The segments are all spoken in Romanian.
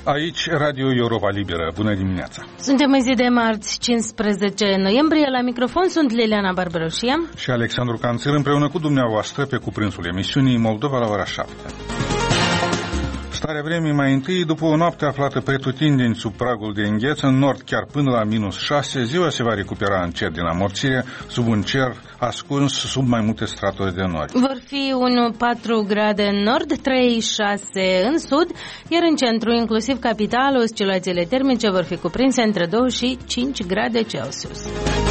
Aici, Radio Europa Liberă. Bună dimineața! Suntem în zi de marți, 15 noiembrie. La microfon sunt Liliana Barbaroșia și Alexandru Canțir, împreună cu dumneavoastră pe cuprinsul emisiunii Moldova la ora 7. Starea vremii mai întâi, după o noapte aflată pretutindeni sub pragul de îngheț, în nord chiar până la -6, ziua se va recupera încet din amorțire, sub un cer ascuns sub mai multe straturi de nori. Vor fi 4 grade în nord, 3-6 în sud, iar în centru, inclusiv capitalul, oscilațiile termice vor fi cuprinse între 2 și 5 grade Celsius.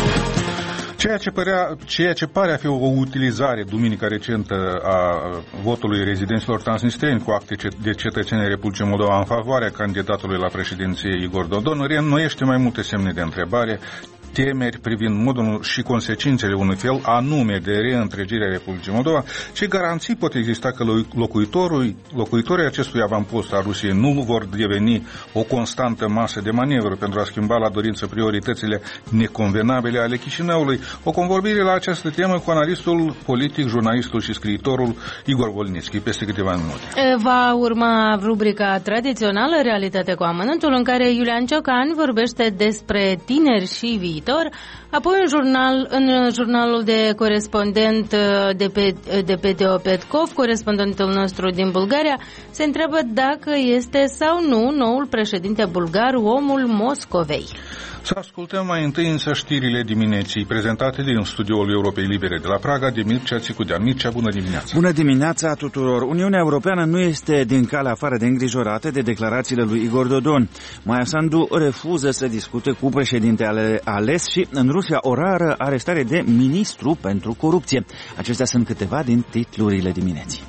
Ceea ce pare a fi o utilizare duminica recentă a votului rezidenților transnistreni cu acte de cetățenie Republicii Moldova în favoarea candidatului la președinție Igor Dodon reînnoiește mai multe semne de întrebare, temeri privind modul și consecințele unui fel anume de reîntregirea Republicii Moldova, ce garanții pot exista că locuitorii acestui avampost al Rusiei nu vor deveni o constantă masă de manevră pentru a schimba la dorință prioritățile neconvenabile ale Chișinăului. O convorbire la această temă cu analistul politic, jurnalistul și scriitorul Igor Volnitski peste câteva minute. Va urma rubrica tradițională Realitate cu amănântul, în care Iulian Ciocan vorbește despre tineri și viitor. Apoi în jurnalul de corespondent de pe Teo Petkov, corespondentul nostru din Bulgaria, se întreabă dacă este sau nu noul președinte bulgar omul Moscovei. Să ascultăm mai întâi însă știrile dimineții prezentate din studioul Europei Libere de la Praga de Mircea Țicudean. Mircea, bună dimineața! Bună dimineața tuturor! Uniunea Europeană nu este din calea afară de îngrijorată de declarațiile lui Igor Dodon. Maia Sandu refuză să discute cu președintele ales și în Rusia o rară arestare de ministru pentru corupție. Acestea sunt câteva din titlurile dimineții.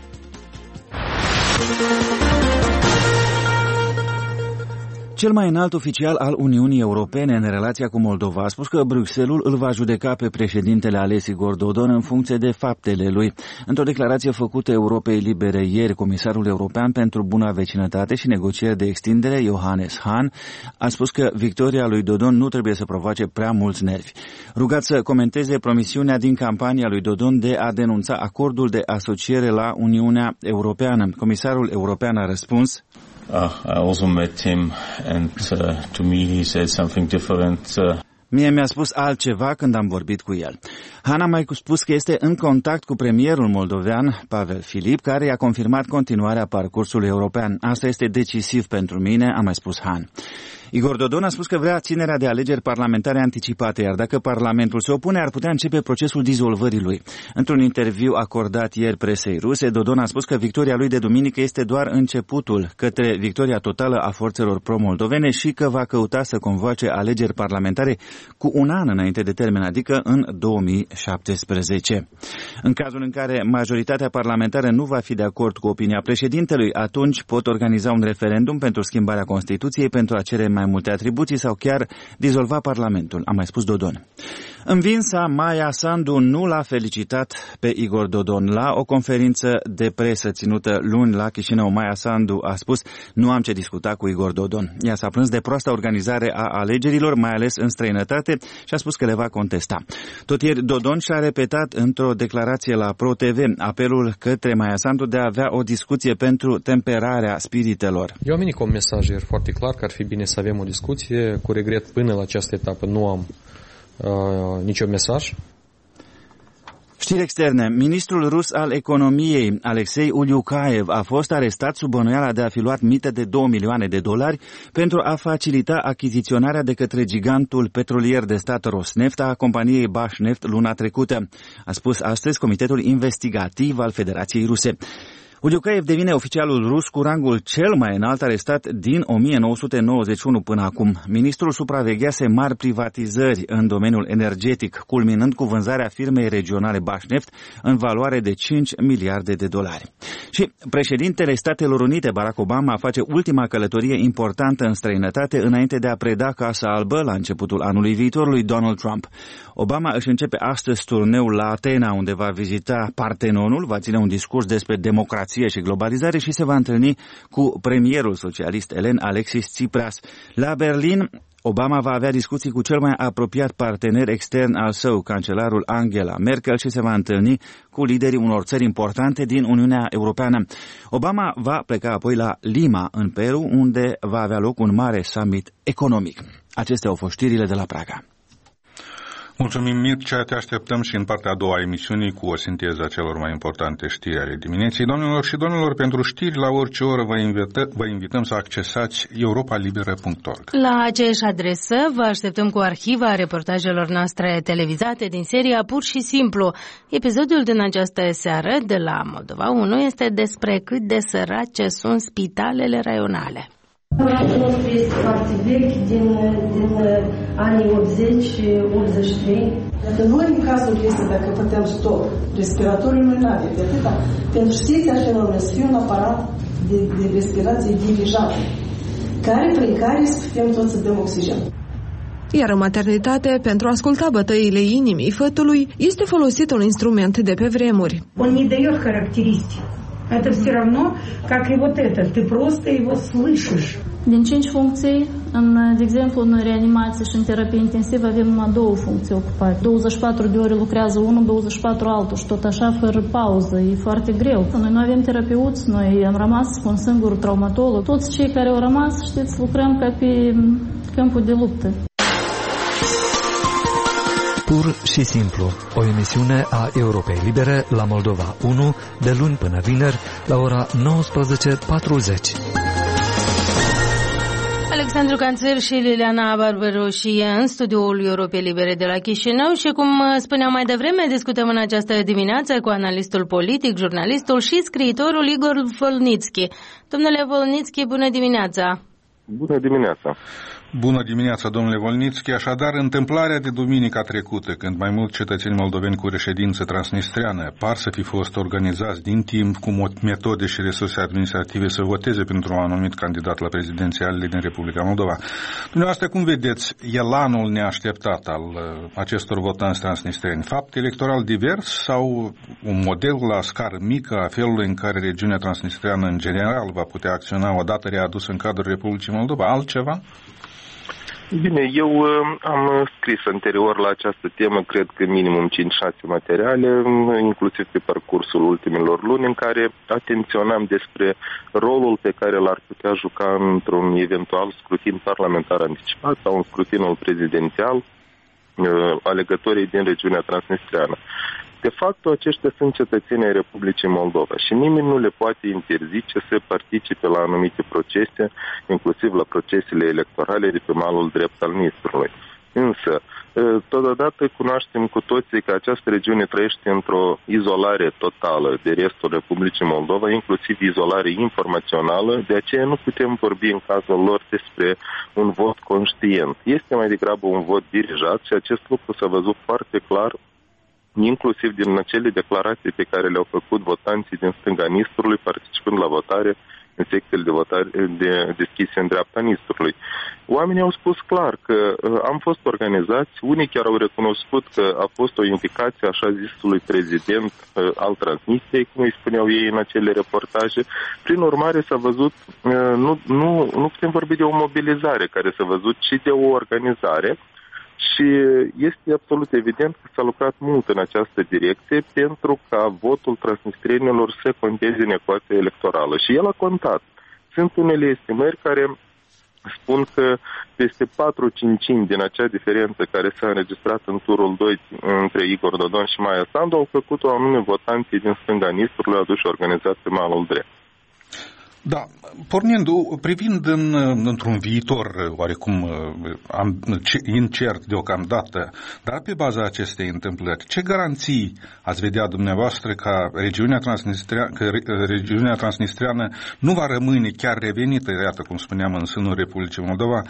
Cel mai înalt oficial al Uniunii Europene în relația cu Moldova a spus că Bruxelles îl va judeca pe președintele ales Igor Dodon în funcție de faptele lui. Într-o declarație făcută Europei Libere ieri, comisarul european pentru buna vecinătate și negocieri de extindere, Johannes Hahn, a spus că victoria lui Dodon nu trebuie să provoace prea mulți nervi. Rugat să comenteze promisiunea din campania lui Dodon de a denunța acordul de asociere la Uniunea Europeană. Comisarul european a răspuns: I also met him and to me he said something different. Mie mi-a spus altceva când am vorbit cu el. Han a mai spus că este în contact cu premierul moldovean, Pavel Filip, care i-a confirmat continuarea parcursului european. Asta este decisiv pentru mine, a mai spus Han. Igor Dodon a spus că vrea ținerea de alegeri parlamentare anticipate, iar dacă Parlamentul se opune, ar putea începe procesul dizolvării lui. Într-un interviu acordat ieri presei ruse, Dodon a spus că victoria lui de duminică este doar începutul către victoria totală a forțelor pro-moldovene și că va căuta să convoace alegeri parlamentare cu un an înainte de termen, adică în 2017. În cazul în care majoritatea parlamentară nu va fi de acord cu opinia președintelui, atunci pot organiza un referendum pentru schimbarea Constituției pentru a cere mai multe atribuții sau chiar dizolva Parlamentul, a mai spus Dodon. Învinsa Maia Sandu nu l-a felicitat pe Igor Dodon. La o conferință de presă ținută luni la Chișinău, Maia Sandu a spus: nu am ce discuta cu Igor Dodon. Ea s-a plâns de proasta organizare a alegerilor, mai ales în străinătate, și a spus că le va contesta. Tot ieri Dodon și-a repetat într-o declarație la Pro TV apelul către Maia Sandu de a avea o discuție pentru temperarea spiritelor. Eu am venit cu un mesaj foarte clar că ar fi bine să avem o discuție. Cu regret, până la această etapă nu am niciun mesaj. Știri externe. Ministrul rus al economiei, Alexei Uliukaev, a fost arestat sub bănuiala de a fi luat mită de $2 milioane pentru a facilita achiziționarea de către gigantul petrolier de stat Rosneft a companiei Bashneft luna trecută, a spus astăzi Comitetul Investigativ al Federației Ruse. Uliukaev devine oficialul rus cu rangul cel mai înalt arestat din 1991 până acum. Ministrul supraveghease mari privatizări în domeniul energetic, culminând cu vânzarea firmei regionale Bashneft în valoare de $5 miliarde. Și președintele Statelor Unite, Barack Obama, face ultima călătorie importantă în străinătate înainte de a preda Casa Albă la începutul anului viitor lui Donald Trump. Obama își începe astăzi turneul la Atena, unde va vizita Partenonul, va ține un discurs despre democrație și globalizare și se va întâlni cu premierul socialist elen Alexis Tsipras. La Berlin, Obama va avea discuții cu cel mai apropiat partener extern al său, cancelarul Angela Merkel, și se va întâlni cu liderii unor țări importante din Uniunea Europeană. Obama va pleca apoi la Lima, în Peru, unde va avea loc un mare summit economic. Acestea au fost știrile de la Praga. Mulțumim, Mircea, te așteptăm și în partea a doua a emisiunii cu o sinteză a celor mai importante știri ale dimineții. Doamnelor și domnilor, pentru știri la orice oră vă invităm să accesați europalibera.org. La aceeași adresă vă așteptăm cu arhiva reportajelor noastre televizate din seria Pur și Simplu. Episodul din această seară de la Moldova 1 este despre cât de sărace sunt spitalele raionale. Aparatul nostru este foarte vechi, din anii 80-83. Dacă noi, în cazul este, dacă putem stop, respiratorul nu are de atâta, pentru știți așa numai să fie un aparat de respirație dirijată, prin care să putem toți să dăm oxigen. Iar în maternitate, pentru a asculta bătăile inimii fătului, este folosit un instrument de pe vremuri. Он не дает характеристик. Это все равно, как и вот это. Ты просто его слышишь. Din 5 funcții, de exemplu, în reanimație și în terapie intensivă avem numai 2 funcții ocupate. 24 de ore lucrează unul, 24 altul și tot așa fără pauză. E foarte greu. Noi nu avem terapeuți, noi am rămas cu un singur traumatolog. Toți cei care au rămas, știți, lucrăm ca pe câmpul de luptă. Pur și simplu, o emisiune a Europei Libere la Moldova 1, de luni până vineri, la ora 19:40. Alexandru Canțel și Liliana Barbaroșie în studioul Europei Libere de la Chișinău și, cum spuneam mai devreme, discutăm în această dimineață cu analistul politic, jurnalistul și scriitorul Igor Volnitski. Domnule Volnitski, bună dimineața! Bună dimineața! Bună dimineața, domnule Volnitski. Așadar, întâmplarea de duminica trecută, când mai mulți cetățeni moldoveni cu reședință transnistreană par să fi fost organizați din timp cu metode și resurse administrative să voteze pentru un anumit candidat la prezidențialele din Republica Moldova. Dumneavoastră, cum vedeți elanul neașteptat al acestor votanți transnistreni? Fapt electoral divers sau un model la scară mică a felului în care regiunea transnistreană în general va putea acționa odată readusă în cadrul Republicii Moldova? Altceva? Bine, eu am scris anterior la această temă, cred că minimum 5-6 materiale, inclusiv pe parcursul ultimilor luni, în care atenționam despre rolul pe care l-ar putea juca într-un eventual scrutin parlamentar anticipat sau un scrutinul prezidențial alegătorii din regiunea transnistreană. De fapt, aceștia sunt cetățenii ai Republicii Moldova și nimeni nu le poate interzice să participe la anumite procese, inclusiv la procesele electorale de pe malul drept al Nistrului. Însă, totodată cunoaștem cu toții că această regiune trăiește într-o izolare totală de restul Republicii Moldova, inclusiv izolare informațională, de aceea nu putem vorbi în cazul lor despre un vot conștient. Este mai degrabă un vot dirijat și acest lucru s-a văzut foarte clar inclusiv din acele declarații pe care le-au făcut votanții din stânga Nistrului, participând la votare în secțiile de votare deschise în dreapta Nistrului. Oamenii au spus clar că am fost organizați, unii chiar au recunoscut că a fost o indicație așa zisului prezident al Transnistriei, cum îi spuneau ei în acele reportaje. Prin urmare s-a văzut, nu putem vorbi de o mobilizare care s-a văzut, ci de o organizare. Și este absolut evident că s-a lucrat mult în această direcție pentru ca votul transnistrienilor să conteze în ecuația electorală. Și el a contat. Sunt unele estimări care spun că peste 4/5 din acea diferență care s-a înregistrat în turul 2 între Igor Dodon și Maia Sandu au făcut-o anume votanții din stânga Nistrului aduși organizați pe malul drept. Da, privind într-un viitor oarecum incert deocamdată, dar pe baza acestei întâmplări, ce garanții ați vedea dumneavoastră că regiunea transnistreană nu va rămâne chiar revenită, iată cum spuneam, în sânul Republicii Moldova,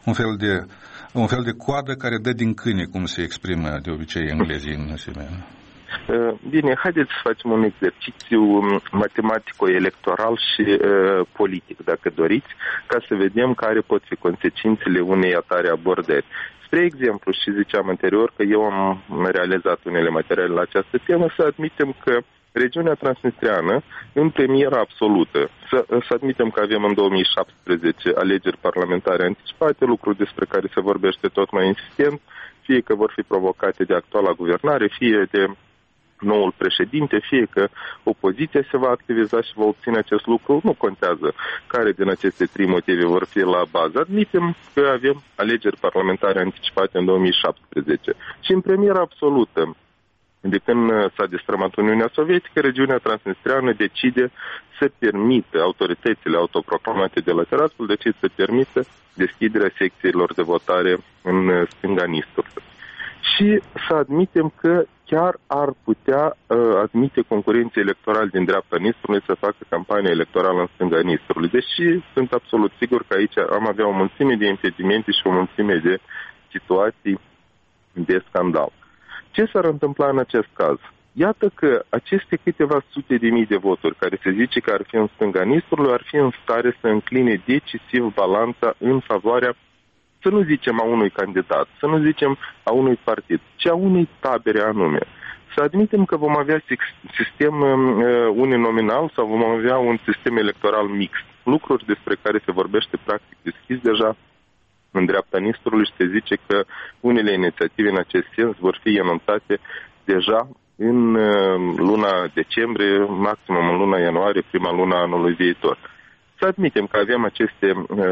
un fel de coadă care dă din câine, cum se exprimă de obicei englezii în asemenea? Bine, haideți să facem un exercițiu matematico-electoral și politic, dacă doriți, ca să vedem care pot fi consecințele unei atare abordări. Spre exemplu, și ziceam anterior că eu am realizat unele materiale la această temă, să admitem că regiunea transnistreană în premieră absolută. Să admitem că avem în 2017 alegeri parlamentare anticipate, lucru despre care se vorbește tot mai insistent, fie că vor fi provocate de actuala guvernare, fie de noul președinte, fie că opoziția se va activiza și va obține acest lucru, nu contează care din aceste trei motive vor fi la bază. Admitem că avem alegeri parlamentare anticipate în 2017 și în premieră absolută, de când s-a destrămat Uniunea Sovietică, regiunea transnistreană decide să permită, autoritățile autoproclamate de la Tiraspol decid să permită deschiderea secțiilor de votare în stânga Nistrului. Și să admitem că chiar ar putea admite concurenții electorali din dreapta Nistrului să facă campanie electorală în stânga Nistrului. Deși sunt absolut sigur că aici am avea o mulțime de impedimente și o mulțime de situații de scandal. Ce s-ar întâmpla în acest caz? Iată că aceste câteva sute de mii de voturi, care se zice că ar fi în stânga Nistrului, ar fi în stare să încline decisiv balanța în favoarea, să nu zicem a unui candidat, să nu zicem a unui partid, ci a unei tabere anume. Să admitem că vom avea sistem uninominal sau vom avea un sistem electoral mixt, lucruri despre care se vorbește practic deschis deja în dreapta Nistrului și se zice că unele inițiative în acest sens vor fi enunțate deja în luna decembrie, maximum în luna ianuarie, prima luna anului viitor. Să admitem că avem aceste,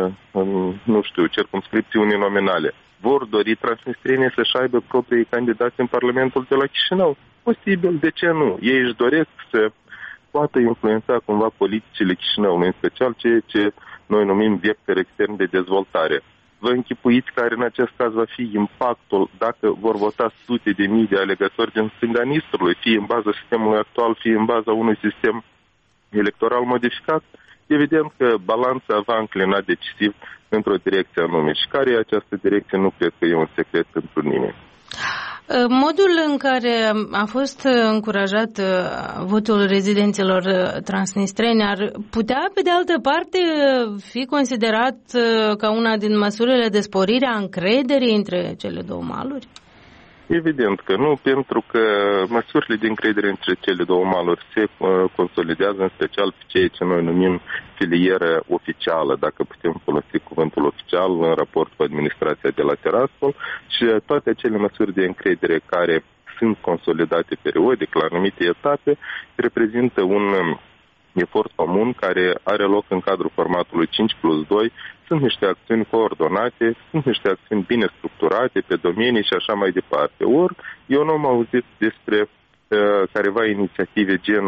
circumscripții uninominale. Vor dori transnistrienii să-și aibă proprii candidați în Parlamentul de la Chișinău? Posibil, de ce nu? Ei își doresc să poată influența cumva politicile Chișinăului, în special ceea ce noi numim vector extern de dezvoltare. Vă închipuiți care în acest caz va fi impactul dacă vor vota sute de mii de alegători din stânga Nistrului, fie în baza sistemului actual, fie în baza unui sistem electoral modificat? Evident că balanța va înclina decisiv într-o direcție anume. Și care e această direcție nu cred că e un secret pentru nimeni. Modul în care a fost încurajat votul rezidenților transnistreni ar putea, pe de altă parte, fi considerat ca una din măsurile de sporire a încrederii între cele două maluri? Evident că nu, pentru că măsurile de încredere între cele două maluri se consolidează, în special pe ceea ce noi numim filieră oficială, dacă putem folosi cuvântul oficial în raport cu administrația de la Tiraspol, și toate acele măsuri de încredere care sunt consolidate periodic la anumite etape reprezintă un efort comun care are loc în cadrul formatului 5+2, sunt niște acțiuni coordonate, sunt niște acțiuni bine structurate pe domenii și așa mai departe. Ori eu nu am auzit despre careva inițiative gen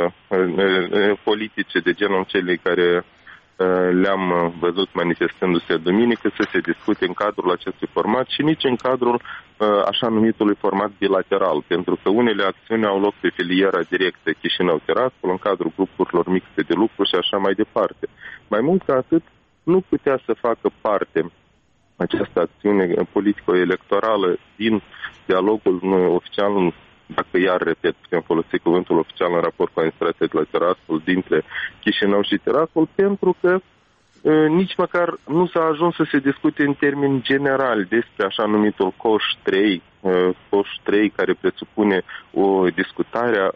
politice de genul celei care le-am văzut manifestându-se duminică să se discute în cadrul acestui format și nici în cadrul așa numitului format bilateral, pentru că unele acțiuni au loc pe filiera directă Chișinău-Tiraspol în cadrul grupurilor mixte de lucru și așa mai departe. Mai mult ca atât, nu putea să facă parte această acțiune politico-electorală din dialogul oficial, dacă iar, repet, putem folosi cuvântul oficial în raport cu administrația de la Tiraspol, dintre Chișinău și Tiraspol, pentru că nici măcar nu s-a ajuns să se discute în termeni generali despre așa numitul coș 3, care presupune o discutare a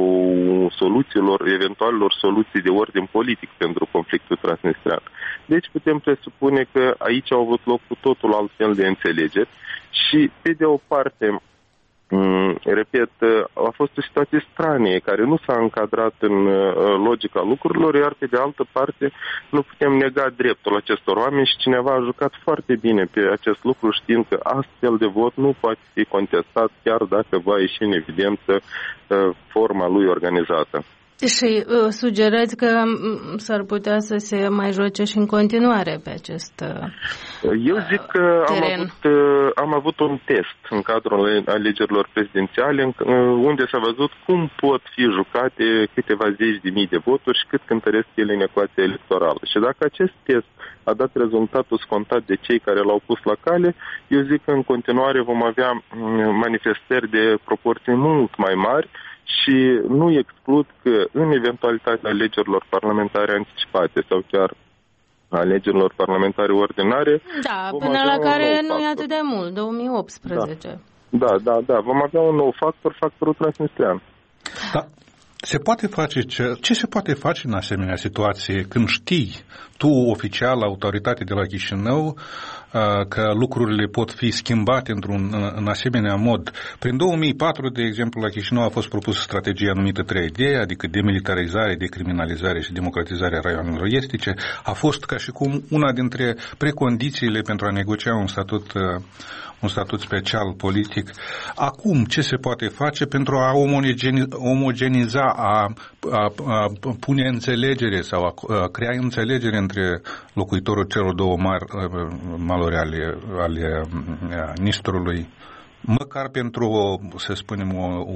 eventualelor soluții de ordin politic pentru conflictul transnistrean. Deci putem presupune că aici au avut loc cu totul altfel de înțelegeri și, pe de o parte, repet, a fost o situație stranie care nu s-a încadrat în logica lucrurilor, iar pe de altă parte nu putem nega dreptul acestor oameni și cineva a jucat foarte bine pe acest lucru știind că astfel de vot nu poate fi contestat chiar dacă va ieși în evidență forma lui organizată. Și sugerați că s-ar putea să se mai joace și în continuare pe acest Eu zic că am avut un test în cadrul alegerilor prezidențiale unde s-a văzut cum pot fi jucate câteva zeci de mii de voturi și cât cântăresc ele în ecuația electorală. Și dacă acest test a dat rezultatul scontat de cei care l-au pus la cale, eu zic că în continuare vom avea manifestări de proporții mult mai mari și nu exclud că în eventualitatea alegerilor parlamentare anticipate sau chiar alegerilor parlamentare ordinare... Da, până la care nu e atât de mult, 2018. Da, vom avea un nou factor, factorul transnistrean. Da. Se poate face ce se poate face în asemenea situație când știi tu, oficial, autoritate de la Chișinău, că lucrurile pot fi schimbate în asemenea mod. Prin 2004, de exemplu, la Chișinău a fost propusă strategia numită 3D, adică demilitarizare, decriminalizare și democratizarea raioanelor estice. A fost ca și cum una dintre precondițiile pentru a negocia un statut special politic. Acum, ce se poate face pentru a omogeniza, a pune înțelegere sau a crea înțelegere între locuitorul celor două maluri ale Nistrului, măcar pentru, să spunem,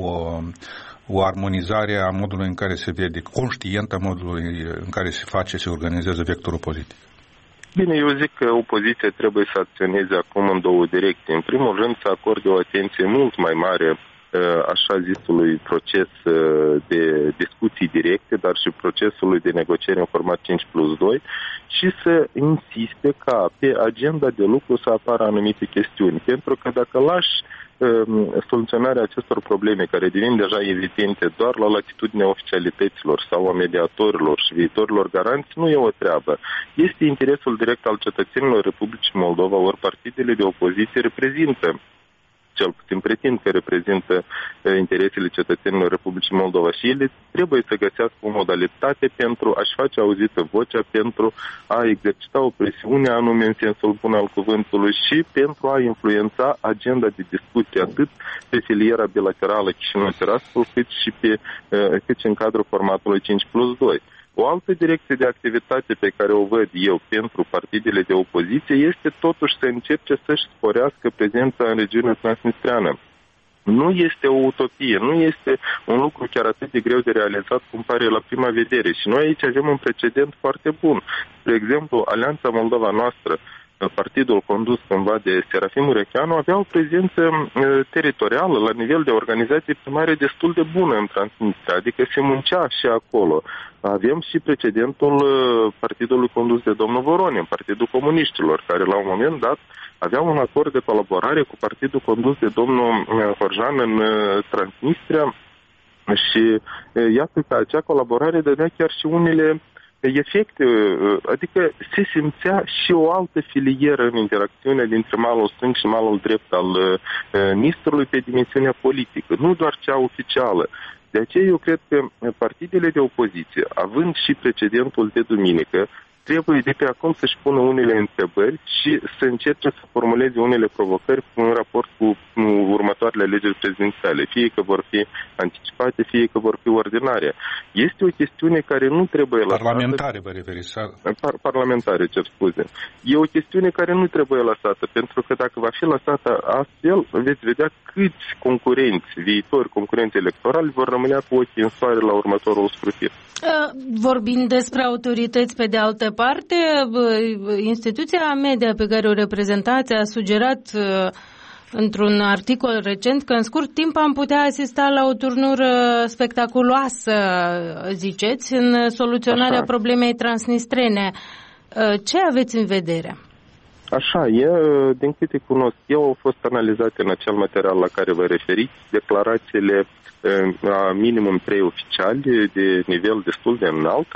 o armonizare a modului în care se vede, conștient a modului în care se organizează vectorul politic? Bine, eu zic că opoziția trebuie să acționeze acum în două direcții. În primul rând să acorde o atenție mult mai mare așa zisului proces de discuții directe, dar și procesului de negociere în format 5+2 și să insiste ca pe agenda de lucru să apară anumite chestiuni. Pentru că dacă lași soluționarea acestor probleme care devin deja evidente doar la latitudinea oficialităților sau a mediatorilor și viitorilor garanți, nu e o treabă. Este interesul direct al cetățenilor Republicii Moldova, ori partidele de opoziție reprezintă, cel puțin pretind că reprezintă interesele cetățenilor Republicii Moldova și ele trebuie să găsească o modalitate pentru a-și face auzită vocea, pentru a exercita o presiune anume în sensul bun al cuvântului și pentru a influența agenda de discuție atât pe filiera bilaterală Chișinău-Tiraspol cât și în cadrul formatului 5+2. O altă direcție de activitate pe care o văd eu pentru partidele de opoziție este totuși să încerce să-și sporească prezența în regiunea transnistreană. Nu este o utopie, nu este un lucru chiar atât de greu de realizat cum pare la prima vedere. Și noi aici avem un precedent foarte bun. De exemplu, Alianța Moldova Noastră, partidul condus cândva de Serafim Urecheanu, avea o prezență teritorială la nivel de organizație primare destul de bună în Transnistria, adică se muncea și acolo. Avem și precedentul partidului condus de domnul Voronin, Partidul Comuniștilor, care la un moment dat avea un acord de colaborare cu partidul condus de domnul Horjan în Transnistria și iată că acea colaborare dădea chiar și unele efecte, adică se simțea și o altă filieră în interacțiune dintre malul stâng și malul drept al Nistrului pe dimensiunea politică, nu doar cea oficială. De aceea eu cred că partidele de opoziție, având și precedentul de duminică, trebuie de pe acum să-și pună unele întrebări și să încerce să formuleze unele provocări în raport cu următoarele alegeri prezidențiale, fie că vor fi anticipate, fie că vor fi ordinare. Este o chestiune care nu trebuie lăsată... Parlamentare, vă referiți? Parlamentare, cer scuze. E o chestiune care nu trebuie lăsată, pentru că dacă va fi lăsată astfel, veți vedea câți viitori concurenți electorali vor rămâne cu ochii în soare la următorul scrutin. Vorbind despre autorități, pe de altă parte, instituția media pe care o reprezentați a sugerat într-un articol recent că în scurt timp am putea asista la o turnură spectaculoasă, ziceți, în soluționarea problemei transnistrene. Ce aveți în vedere? Așa, din câte cunosc eu, au fost analizate în acel material la care vă referiți declarațiile a minimum 3 oficiali de nivel destul de înalt,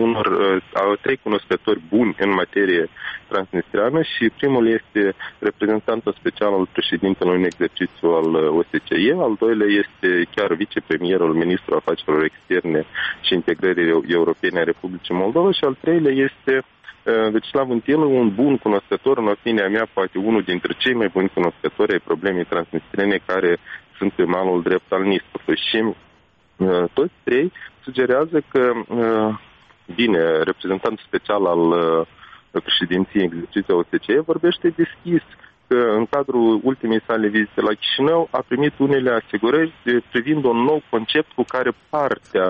a 3 cunoscători buni în materie transnistreană și primul este reprezentantul special al președintelui în exercițiu al OSCE, al doilea este chiar vicepremierul, ministrul afacerilor externe și integrării europene a Republicii Moldova și al treilea este Vecislav Untilă, un bun cunoscător, în opinia mea, poate unul dintre cei mai buni cunoscători ai problemei transnistrene care sunt pe malul drept al Nistrului. Și toți trei sugerează că, bine, reprezentantul special al președinției exerciției OSCE vorbește deschis că în cadrul ultimei sale vizite la Chișinău a primit unele asigurări privind un nou concept cu care partea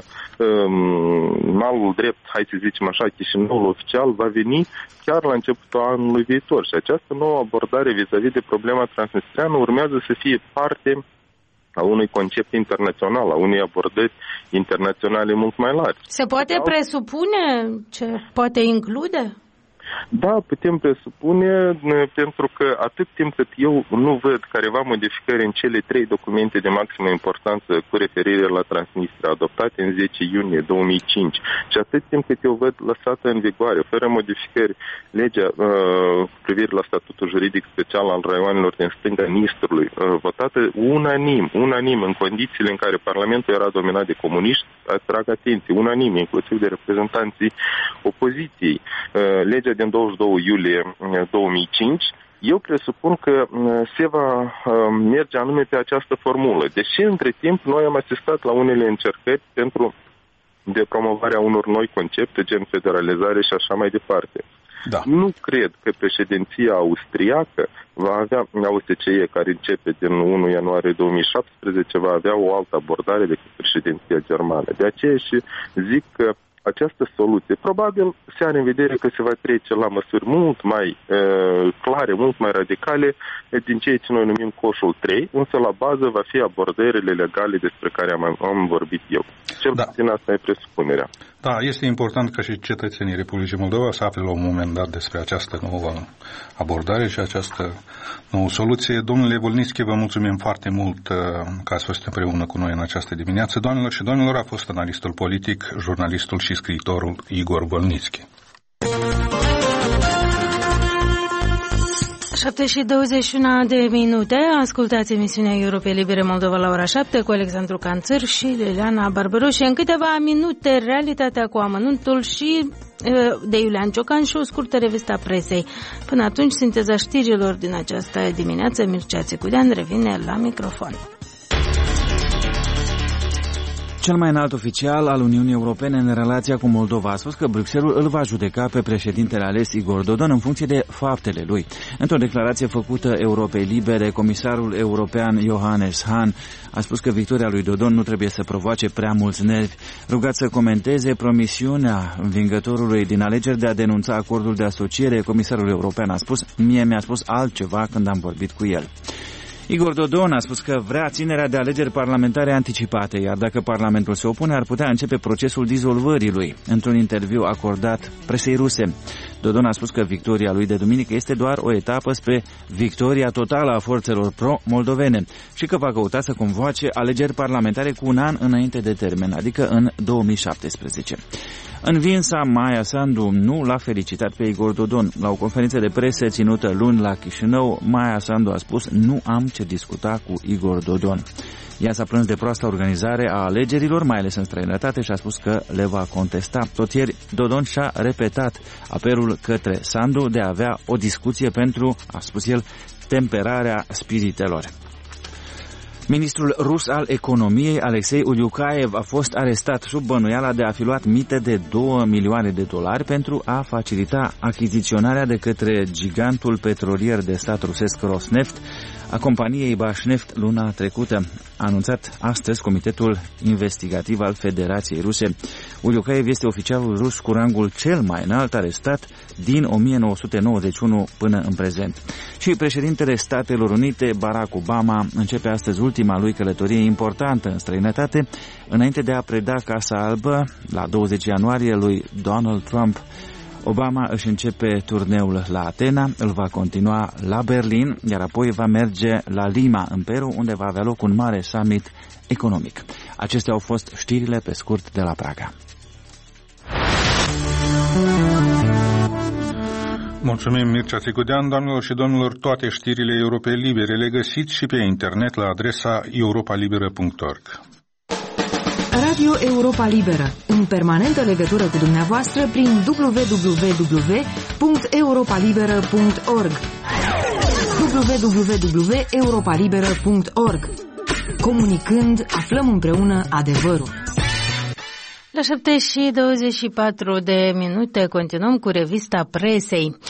malul drept, hai să zicem așa, Chișinăul oficial, va veni chiar la începutul anului viitor. Și această nouă abordare vis-a-vis de problema transnistreană urmează să fie parte a unui concept internațional, a unei abordări internaționale mult mai largi. Se poate presupune ce poate include? Da, putem presupune, pentru că atât timp cât eu nu văd careva modificări în cele 3 documente de maximă importanță cu referire la Transnistria, adoptate în 10 iunie 2005, și atât timp cât eu văd lăsată în vigoare, fără modificări, legea privire la statutul juridic special al raioanelor din stânga Nistrului, votată unanim, în condițiile în care Parlamentul era dominat de comuniști, atrag atenție, unanim, inclusiv de reprezentanții opoziției, legea din 22 iulie 2005, eu presupun că se va merge anume pe această formulă. Deși între timp noi am asistat la unele încercări de promovarea unor noi concepte, gen federalizare și așa mai departe. Da. Nu cred că președinția austriacă va avea, OSCE, care începe din 1 ianuarie 2017, va avea o altă abordare decât președinția germană. De aceea și zic că această soluție probabil se are în vedere că se va trece la măsuri mult mai clare, mult mai radicale din ceea ce noi numim coșul 3, însă la bază va fi abordările legale despre care am vorbit eu. Cel puțin asta e presupunerea. Da, este important ca și cetățenii Republicii Moldova să afle la un moment dat despre această nouă abordare și această nouă soluție. Domnule Volnitski, vă mulțumim foarte mult că ați fost împreună cu noi în această dimineață. Doamnelor și domnilor, a fost analistul politic, jurnalistul și scriitorul Igor Volnitski. 7:21 de minute. Ascultați emisiunea Europei Libere Moldova la ora 7 cu Alexandru Canțăr și Liliana Barbaru și în câteva minute realitatea cu amănuntul și de Iulian Ciocan și o scurtă revistă a presei. Până atunci, sinteza știrilor din această dimineață, Mircea Țicudean revine la microfon. Cel mai înalt oficial al Uniunii Europene în relația cu Moldova a spus că Bruxelles îl va judeca pe președintele ales Igor Dodon în funcție de faptele lui. Într-o declarație făcută Europei Libere, comisarul european Johannes Hahn a spus că victoria lui Dodon nu trebuie să provoace prea mulți nervi. Rugat să comenteze promisiunea învingătorului din alegeri de a denunța acordul de asociere, comisarul european a spus: "Mie mi-a spus altceva când am vorbit cu el." Igor Dodon a spus că vrea ținerea de alegeri parlamentare anticipate, iar dacă Parlamentul se opune, ar putea începe procesul dizolvării lui. Într-un interviu acordat presei ruse, Dodon a spus că victoria lui de duminică este doar o etapă spre victoria totală a forțelor pro-moldovene și că va căuta să convoace alegeri parlamentare cu un an înainte de termen, adică în 2017. Învinsa Maia Sandu nu l-a felicitat pe Igor Dodon. La o conferință de presă ținută luni la Chișinău, Maia Sandu a spus: "Nu am ce discuta cu Igor Dodon." Ea s-a plâns de proasta organizare a alegerilor, mai ales în străinătate, și a spus că le va contesta. Tot ieri, Dodon și-a repetat apelul către Sandu de a avea o discuție pentru, a spus el, temperarea spiritelor. Ministrul rus al economiei, Alexei Uliukaev, a fost arestat sub bănuiala de a fi luat mită de $2 milioane pentru a facilita achiziționarea de către gigantul petrolier de stat rusesc Rosneft a companiei Bashneft luna trecută, a anunțat astăzi Comitetul Investigativ al Federației Ruse. Uliukaev este oficialul rus cu rangul cel mai înalt arestat din 1991 până în prezent. Și președintele Statelor Unite, Barack Obama, începe astăzi ultima lui călătorie importantă în străinătate, înainte de a preda Casa Albă la 20 ianuarie lui Donald Trump. Obama își începe turneul la Atena, îl va continua la Berlin, iar apoi va merge la Lima, în Peru, unde va avea loc un mare summit economic. Acestea au fost știrile pe scurt de la Praga. Mulțumim, Mircea Țicudean. Doamnelor și domnilor, toate știrile Europei Libere le găsiți și pe internet la adresa europalibera.org. Radio Europa Liberă, în permanentă legătură cu dumneavoastră prin www.europalibera.org www.europalibera.org. Comunicând, aflăm împreună adevărul. La 7:24 de minute continuăm cu revista presei.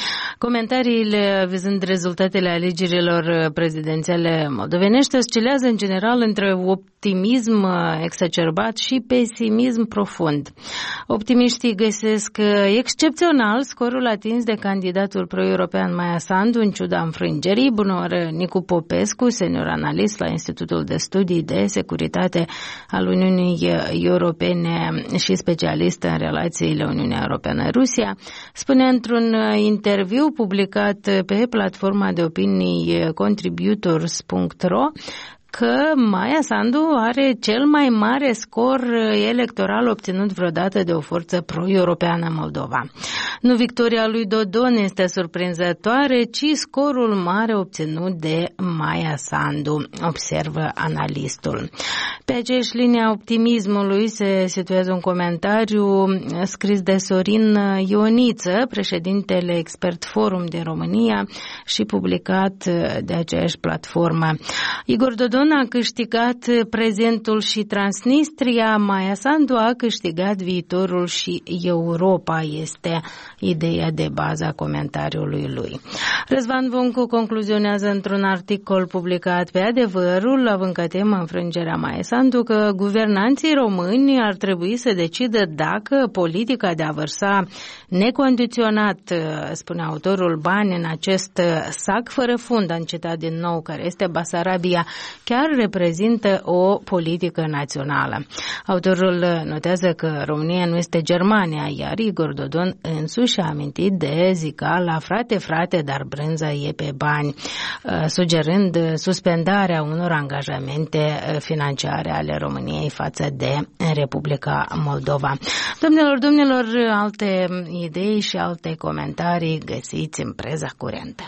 Comentariile vizând rezultatele alegerilor prezidențiale moldovenești oscilează în general între optimism exacerbat și pesimism profund. Optimiștii găsesc excepțional scorul atins de candidatul pro-european Maia Sandu în ciuda înfrângerii. Bună oră, Nicu Popescu, senior analist la Institutul de Studii de Securitate al Uniunii Europene și specialist în relațiile Uniunea Europeană-Rusia, spune într-un interviu publicat pe platforma de opinii contributors.ro că Maia Sandu are cel mai mare scor electoral obținut vreodată de o forță pro-europeană în Moldova. Nu victoria lui Dodon este surprinzătoare, ci scorul mare obținut de Maia Sandu, observă analistul. Pe aceeași linie a optimismului se situează un comentariu scris de Sorin Ioniță, președintele Expert Forum din România și publicat de aceeași platformă. Igor Dodon a câștigat prezentul și Transnistria, Maia Sandu a câștigat viitorul și Europa, este ideea de bază a comentariului lui. Răzvan Voncu concluzionează într-un articol publicat pe Adevărul, având ca temă înfrângerea Maia Sandu, că guvernanții români ar trebui să decidă dacă politica de a vărsa necondiționat, spune autorul, bani în acest sac fără fund, am citat din nou, care este Basarabia, chiar reprezintă o politică națională. Autorul notează că România nu este Germania, iar Igor Dodon însuși a amintit de zicala frate, dar brânza e pe bani, sugerând suspendarea unor angajamente financiare ale României față de Republica Moldova. Domnilor, alte idei și alte comentarii găsiți în preza curentă.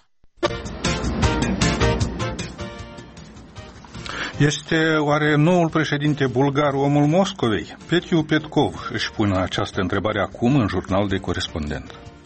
Este oare noul președinte bulgar omul Moscovei? Petiu Petkov își pune această întrebare acum în Jurnal de Corespondent.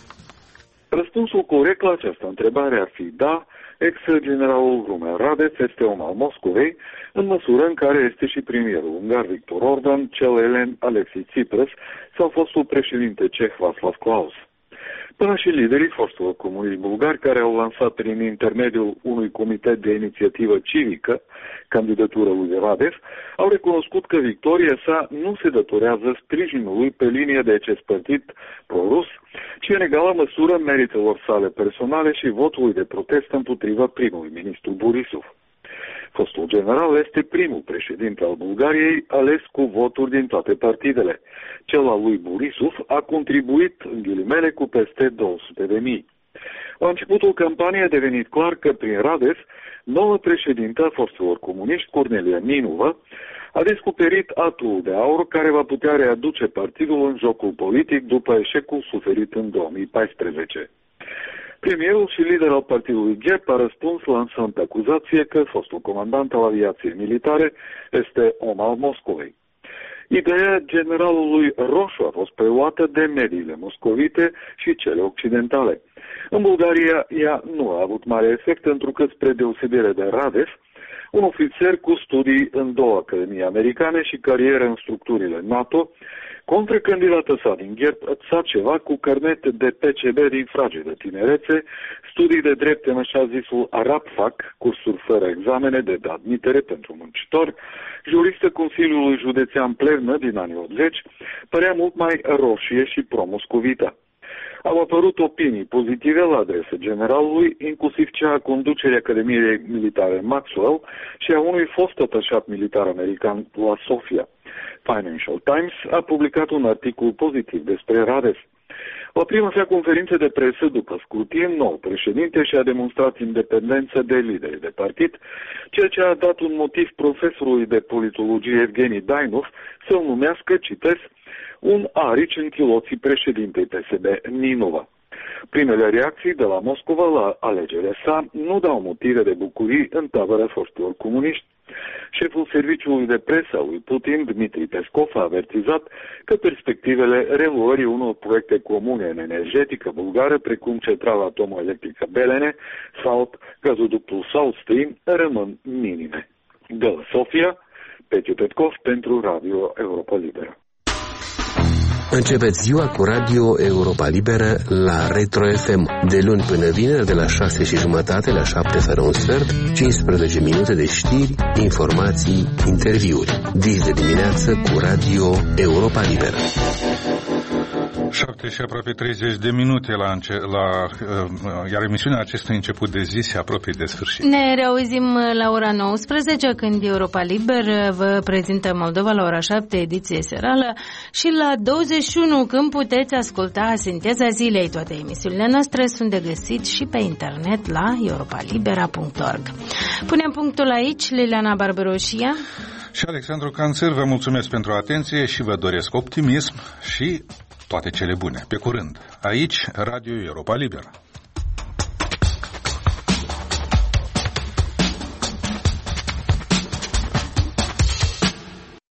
Răspunsul corect la această întrebare ar fi da, ex-generalul Rumen Radev este om al Moscovei, în măsură în care este și premierul ungar Viktor Orban, cel elen Alexis Tsipras sau fostul președinte ceh Václav Klaus. Până și liderii fostului comuniști bulgari, care au lansat prin intermediul unui comitet de inițiativă civică candidatura lui Radev, au recunoscut că victoria sa nu se datorează sprijinului pe linie de acest partid pro-rus, ci în egală măsură meritelor sale personale și votului de protest împotriva primului ministru Borisov. Fostul general este primul președinte al Bulgariei ales cu voturi din toate partidele. Cel al lui Borisov a contribuit, în ghilimele, cu peste 200.000. La începutul campaniei a devenit clar că prin Radev, noua președintă a fostelor comuniști, Cornelia Ninova, a descoperit atul de aur care va putea readuce partidul în jocul politic după eșecul suferit în 2014. Premierul și lider al partidului GEP a răspuns lansând acuzație că fostul comandant al aviației militare este om al Moscovei. Ideea generalului Roșu a fost preluată de mediile moscovite și cele occidentale. În Bulgaria, ea nu a avut mare efect, întrucât, spre deosebire de Radev, un ofițer cu studii în 2 academii americane și carieră în structurile NATO, contra candidata sa din Gherb Țaceva cu carnet de PCB din fragedă tinerețe, studii de drept în așa zisul Arabfac, cursuri fără examene de admitere pentru muncitori, juristă Consiliului Județean Plevnă din anii 80, părea mult mai roșie și pro-moscovită. Au apărut opinii pozitive la adresa generalului, inclusiv cea a conducerii Academiei Militare Maxwell și a unui fost atașat militar american la Sofia. Financial Times a publicat un articol pozitiv despre Radev. La prima sa conferință de presă după scrutin, nou președinte și-a demonstrat independență de lideri de partid, ceea ce a dat un motiv profesorului de politologie Evgeni Dainov să-l numească, citez, un arici în chiloții președintei PSB Ninova. Primele reacții de la Moscova la alegerea sa nu dau motive de bucurii în tabăra fostilor comuniști. Șeful serviciului de presă al lui Putin, Dmitri Peskov, a avertizat că perspectivele reluării unor proiecte comune în energetică bulgară, precum centrala atomoelectrică Belene sau gazoductul South Stream, rămân minime. De la Sofia, Petiu Petkov pentru Radio Europa Liberă. Începeți ziua cu Radio Europa Liberă la Retro FM. De luni până vineri, de la 6:30 la 7:45, 15 minute de știri, informații, interviuri. Dis de dimineață cu Radio Europa Liberă. 7 și aproape 30 de minute iar emisiunea acestui început de zi se apropie de sfârșit. Ne reauzim la ora 19, când Europa Liber vă prezintă Moldova la ora 7, ediție serală, și la 21, când puteți asculta Sinteza Zilei. Toate emisiunile noastre sunt de găsit și pe internet la europalibera.org. Punem punctul aici. Liliana Barberoșia și Alexandru Canțăr vă mulțumesc pentru atenție și vă doresc optimism și toate cele bune. Pe curând. Aici, Radio Europa Liberă.